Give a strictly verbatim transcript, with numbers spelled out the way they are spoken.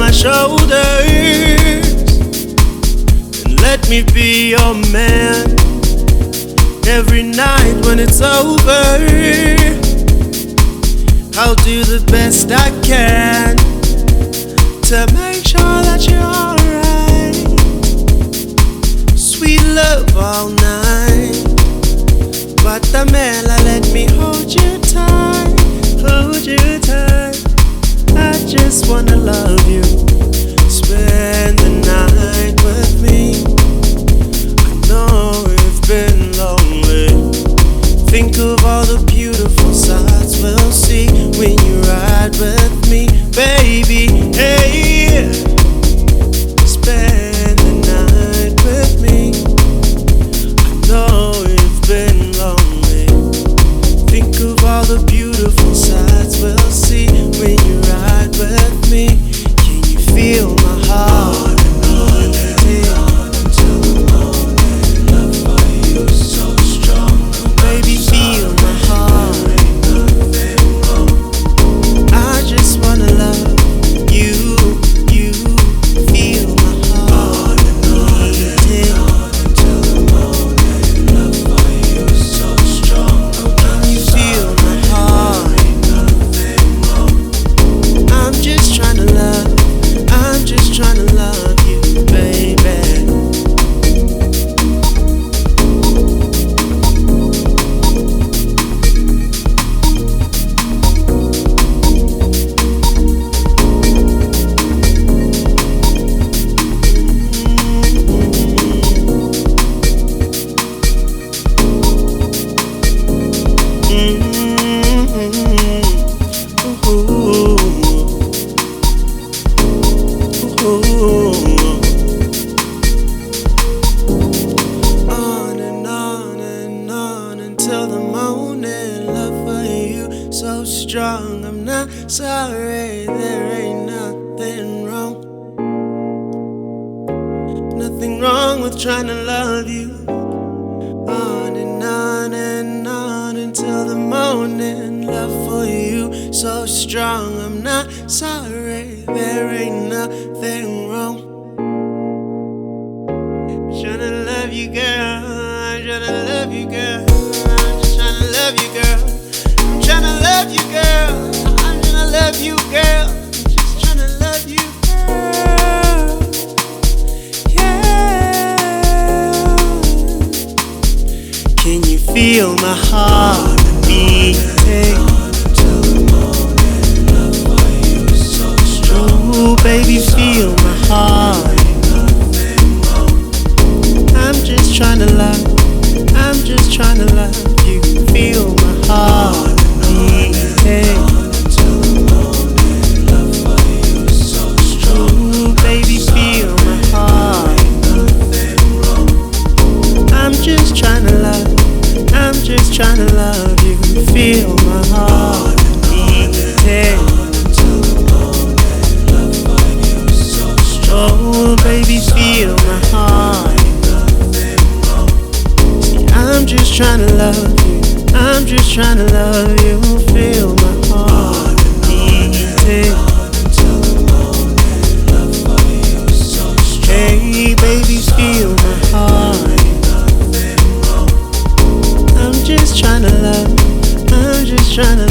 my shoulders and let me be your man. Every night when it's over, I'll do the best I can to make sure that you're alright. Sweet love all night, Guatemala, let me hold you tight, hold you tight. I just wanna love you, spend the night with me. I know it's been lonely. Think of all the beautiful sights we'll see when you ride with me, baby. Hey, spend the night with me. I know it's been lonely. Think of all the beautiful sights we'll see when you ride with me. Can you feel my heart? On and on and on until the morning. Love for you so strong. I'm not sorry, there ain't nothing wrong. Nothing wrong with trying to love you. On and on and on until the morning. Love for you so strong. I'm not sorry, there ain't nothing wrong. Tryna love you, girl. I'm tryna love you, girl. I'm just tryna love you, girl. I'm tryna love you, girl. I'm tryna love you, girl. I'm just tryna love you, girl. Yeah. Can you feel my heart beating? Ooh, baby, feel my heart. I'm just tryna love, I'm just tryna love you. Feel my heart beating. Ooh, baby, feel my heart. I'm just tryna love, I'm just tryna love you. Feel my heart beating. Oh, baby, feel my heart. I'm just tryna love you, I'm just tryna love you. Feel my heart beating. Hey, baby, feel my heart. I'm just tryna love, I'm just tryna